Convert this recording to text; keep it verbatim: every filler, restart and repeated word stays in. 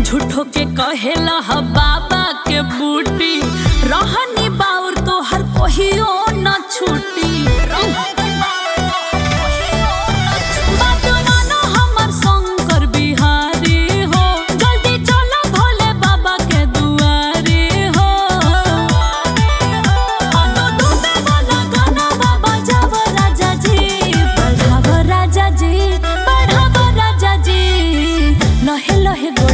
झूठो के कहेला ह बाबा के बूटी रहनी बाउर तो हर कहियो न छूटी। बात मानो हमर शंकर बिहारी हो, जल्दी चलो भोले बाबा के दुआरे हो। अनु डूबे वाला गाना बाबा जाव राजा जी, बढ़ाव राजा जी, बढ़ाव राजा जी, लहे लहे